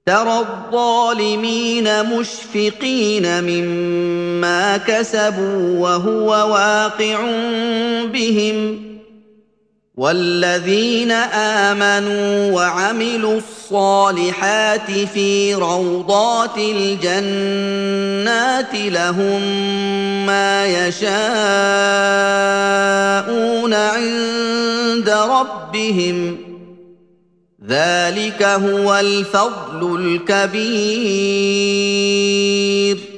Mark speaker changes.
Speaker 1: ترى الظالمين مشفقين مما كسبوا وهو واقع بهم والذين امنوا وعملوا الصالحات في روضات الجنات لهم ما يشاءون عند ربهم ذلك هو الفضل الكبير